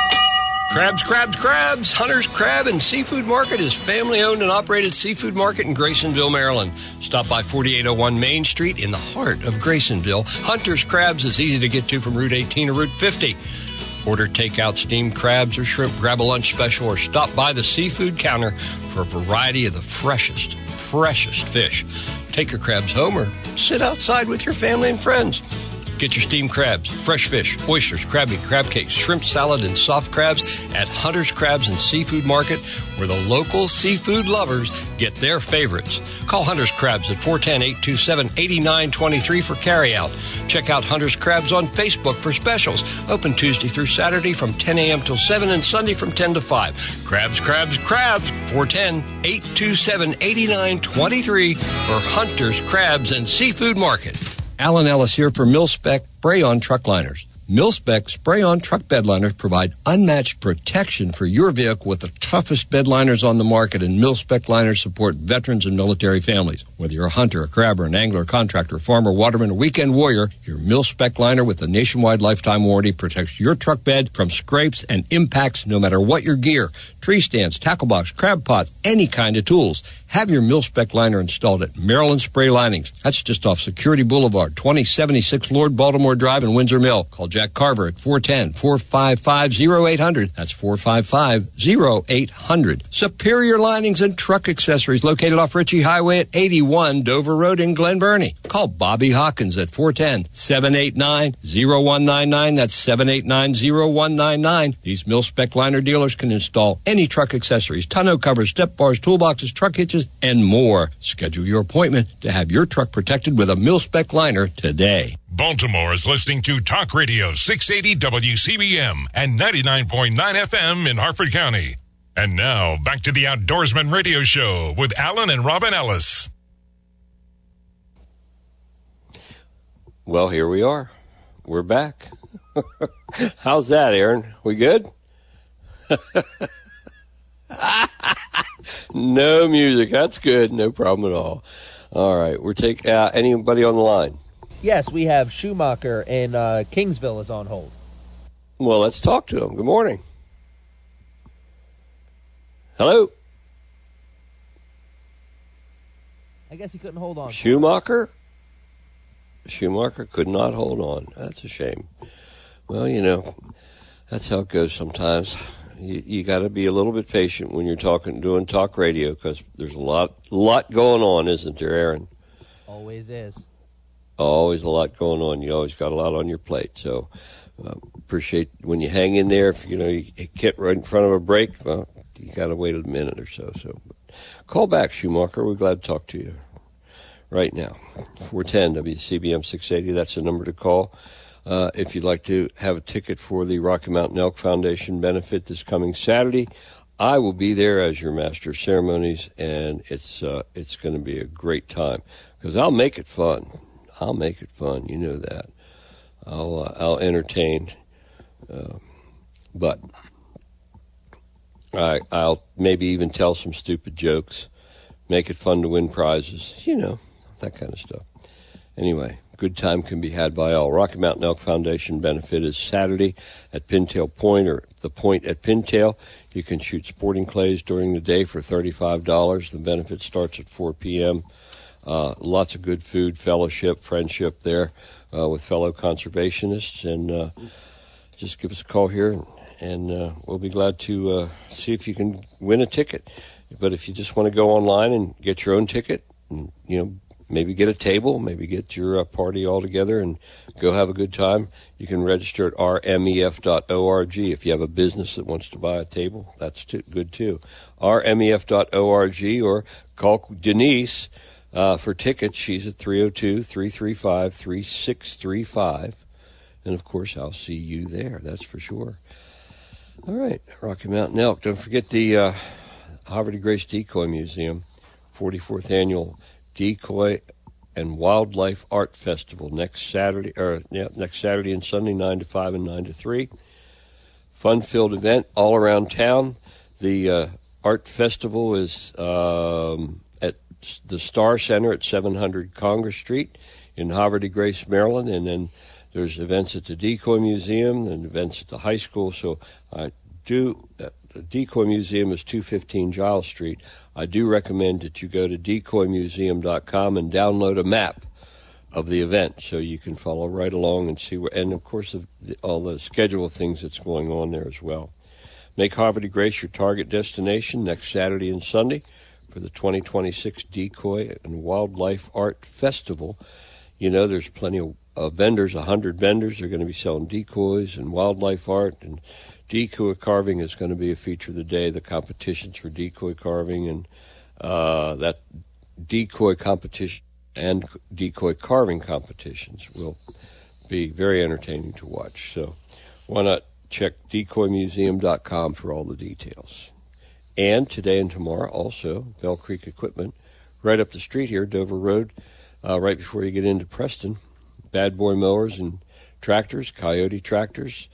Crabs, crabs, crabs. Hunter's Crab and Seafood Market is family-owned and operated seafood market in Graysonville, Maryland. Stop by forty-eight oh one Main Street in the heart of Graysonville. Hunter's Crabs is easy to get to from Route eighteen or Route fifty. Order takeout steamed crabs or shrimp, grab a lunch special, or stop by the seafood counter for a variety of the freshest, freshest fish. Take your crabs home or sit outside with your family and friends. Get your steamed crabs, fresh fish, oysters, crab meat, crab cakes, shrimp salad, and soft crabs at Hunter's Crabs and Seafood Market, where the local seafood lovers get their favorites. Call Hunter's Crabs at four one zero, eight two seven, eight nine two three for carryout. Check out Hunter's Crabs on Facebook for specials. Open Tuesday through Saturday from ten a.m. till seven and Sunday from ten to five. Crabs, crabs, crabs. four one zero, eight two seven, eight nine two three for Hunter's Crabs and Seafood Market. Alan Ellis here for Mil-Spec Spray-On Truck Liners. Mil-Spec Spray-On Truck Bed Liners provide unmatched protection for your vehicle with the toughest bed liners on the market, and Mil-Spec liners support veterans and military families. Whether you're a hunter, a crabber, an angler, contractor, farmer, waterman, or weekend warrior, your Mil-Spec liner with a nationwide lifetime warranty protects your truck bed from scrapes and impacts no matter what your gear. Tree stands, tackle box, crab pots, any kind of tools. Have your Mil-Spec liner installed at Maryland Spray Linings. That's just off Security Boulevard, twenty seventy-six Lord Baltimore Drive in Windsor Mill. Call Jack Carver at four one zero, four five five, zero eight hundred. That's four five five, zero eight hundred. Superior Linings and Truck Accessories located off Ritchie Highway at eighty-one Dover Road in Glen Burnie. Call Bobby Hawkins at four one zero, seven eight nine, zero one nine nine. That's seven eight nine, zero one nine nine. These Mil-Spec liner dealers can install any truck accessories, tonneau covers, step bars, toolboxes, truck hitches, and more. Schedule your appointment to have your truck protected with a Mil-Spec liner today. Baltimore is listening to Talk Radio six eighty W C B M and ninety-nine point nine F M in Harford County. And now, back to the Outdoorsman Radio Show with Alan and Robin Ellis. Well, here we are. We're back. How's that, Aaron? We good? No music. That's good. No problem at all. All right. We're taking uh, anybody on the line? Yes, we have Schumacher in uh, Kingsville is on hold. Well, let's talk to him. Good morning. Hello? I guess he couldn't hold on. Schumacher? Schumacher could not hold on. That's a shame. Well, you know, that's how it goes sometimes. You, you got to be a little bit patient when you're talking, doing talk radio, because there's a lot, lot going on, isn't there, Aaron? Always is. Always a lot going on. You always got a lot on your plate. So uh, appreciate when you hang in there. If you know you get right in front of a break, well, you got to wait a minute or so. So call back, Schumacher. We're glad to talk to you right now. four ten W C B M six eighty. That's the number to call. Uh, if you'd like to have a ticket for the Rocky Mountain Elk Foundation benefit this coming Saturday, I will be there as your master of ceremonies, and it's uh, it's going to be a great time because I'll make it fun. I'll make it fun. You know that. I'll uh, I'll entertain, uh, but I I'll maybe even tell some stupid jokes, make it fun to win prizes. You know, that kind of stuff. Anyway. Good time can be had by all. Rocky Mountain Elk Foundation benefit is Saturday at Pintail Point or the Point at Pintail. You can shoot sporting clays during the day for thirty-five dollars. The benefit starts at four p.m. Uh, lots of good food, fellowship, friendship there uh, with fellow conservationists. And uh, just give us a call here, and, and uh, we'll be glad to uh, see if you can win a ticket. But if you just want to go online and get your own ticket, and, you know, maybe get a table, maybe get your uh, party all together and go have a good time, you can register at r m e f dot org. If you have a business that wants to buy a table, that's too, good too. r m e f dot org, or call Denise uh, for tickets. She's at three oh two, three three five, three six three five. And, of course, I'll see you there, that's for sure. All right, Rocky Mountain Elk. Don't forget the uh, Haverty Grace Decoy Museum, forty-fourth Annual Decoy and Wildlife Art Festival next Saturday, or yeah, next Saturday and Sunday, nine to five and nine to three. Fun-filled event all around town. The uh, art festival is um, at the Star Center at seven hundred Congress Street in Haverty Grace, Maryland, and then there's events at the Decoy Museum and events at the high school. So I do. Uh, The Decoy Museum is two fifteen Giles Street. I do recommend that you go to decoy museum dot com and download a map of the event so you can follow right along and see where, and of course the, all the schedule of things that's going on there as well. Make Haverty Grace your target destination next Saturday and Sunday for the twenty twenty-six Decoy and Wildlife Art Festival. You know, there's plenty of uh, vendors, one hundred vendors. They're going to be selling decoys and wildlife art, and decoy carving is going to be a feature of the day. The competitions for decoy carving and uh, that decoy competition and decoy carving competitions will be very entertaining to watch. So why not check decoy museum dot com for all the details. And today and tomorrow also, Bell Creek Equipment, right up the street here, Dover Road, uh, right before you get into Preston. Bad Boy Mowers and Tractors, Coyote Tractors,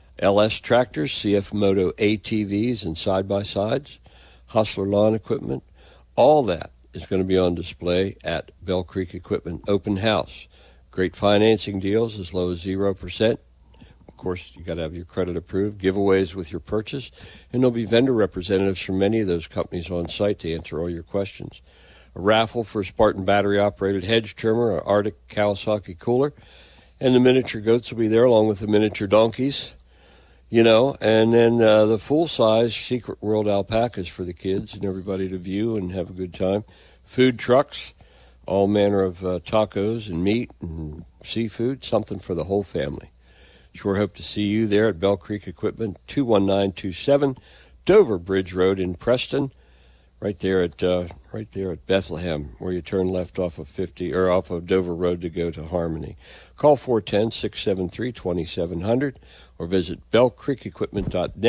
L S Tractors, C F Moto A T Vs and side-by-sides, Hustler Lawn Equipment. All that is going to be on display at Bell Creek Equipment Open House. Great financing deals as low as zero percent. Of course, you got to have your credit approved. Giveaways with your purchase. And there'll be vendor representatives from many of those companies on site to answer all your questions. A raffle for a Spartan battery-operated hedge trimmer, an Arctic Kawasaki cooler, and the miniature goats will be there along with the miniature donkeys. You know, and then uh, the full-size Secret World alpacas for the kids and everybody to view and have a good time. Food trucks, all manner of uh, tacos and meat and seafood, something for the whole family. Sure hope to see you there at Bell Creek Equipment, two one nine two seven Dover Bridge Road in Preston, right there at uh, right there at Bethlehem, where you turn left off of fifty or off of Dover Road to go to Harmony. Call four one zero, six seven three, two seven zero zero or visit bell creek equipment dot net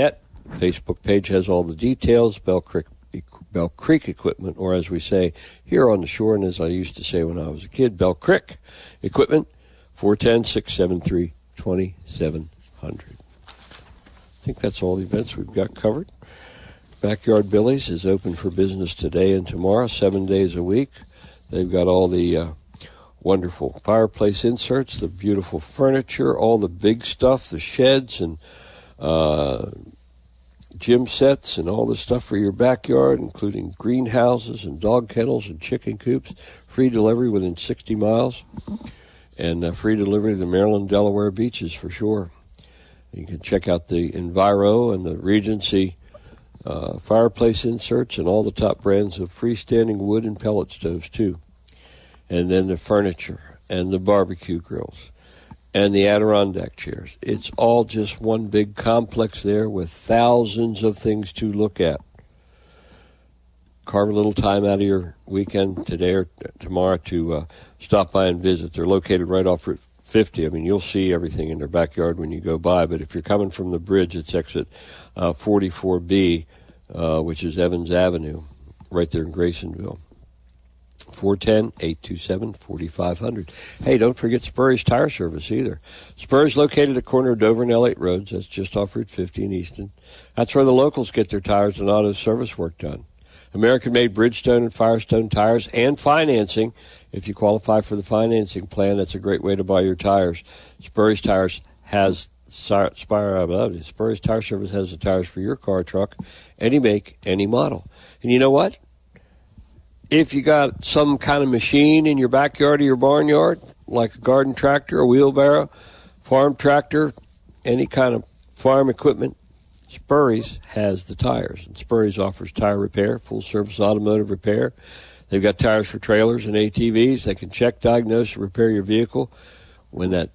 Facebook page has all the details. Bell Creek, Bell Creek Equipment, or as we say here on the shore, and as I used to say when I was a kid, Bell Creek Equipment, four one zero, six seven three, two seven zero zero. I think that's all the events we've got covered. Backyard Billy's is open for business today and tomorrow, seven days a week. They've got all the uh, wonderful fireplace inserts, the beautiful furniture, all the big stuff, the sheds and uh, gym sets and all the stuff for your backyard, including greenhouses and dog kennels and chicken coops. Free delivery within sixty miles, and uh, free delivery to the Maryland, Delaware beaches for sure. You can check out the Enviro and the Regency uh, fireplace inserts and all the top brands of freestanding wood and pellet stoves too. And then the furniture and the barbecue grills and the Adirondack chairs. It's all just one big complex there with thousands of things to look at. Carve a little time out of your weekend today or tomorrow to uh, stop by and visit. They're located right off Route fifty. I mean, you'll see everything in their backyard when you go by, but if you're coming from the bridge, it's exit uh, forty-four B, uh, which is Evans Avenue, right there in Graysonville. four one zero, eight two seven, four five zero zero. Hey, don't forget Spurry's Tire Service either. Spurry's located at the corner of Dover and L eight Roads. That's just off Route fifty in Easton. That's where the locals get their tires and auto service work done. American-made Bridgestone and Firestone tires and financing. If you qualify for the financing plan, that's a great way to buy your tires. Spurry's Tires has Spurry's Tire Service has the tires for your car, truck, any make, any model. And you know what? If you got some kind of machine in your backyard or your barnyard, like a garden tractor, a wheelbarrow, farm tractor, any kind of farm equipment, Spurry's has the tires. And Spurry's offers tire repair, full-service automotive repair. They've got tires for trailers and A T Vs. They can check, diagnose, and repair your vehicle when that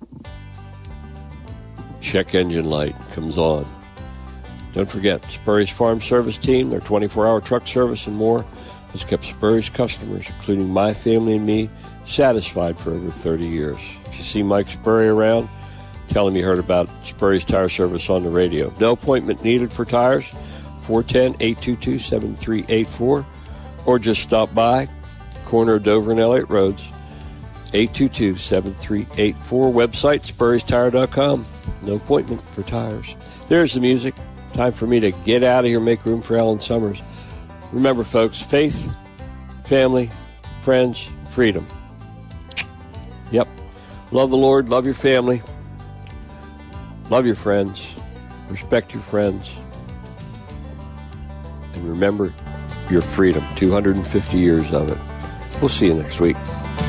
check engine light comes on. Don't forget, Spurry's Farm Service Team, their twenty-four hour truck service and more, has kept Spurry's customers, including my family and me, satisfied for over thirty years. If you see Mike Spurry around, tell him you heard about Spurry's Tire Service on the radio. No appointment needed for tires, four one zero, eight two two, seven three eight four, or just stop by, corner of Dover and L eight Roads, eight two two, seven three eight four. Website, spurrys tire dot com. No appointment for tires. There's the music. Time for me to get out of here and make room for Alan Summers. Remember, folks, faith, family, friends, freedom. Yep. Love the Lord, love your family, love your friends, respect your friends, and remember your freedom, two hundred fifty years of it. We'll see you next week.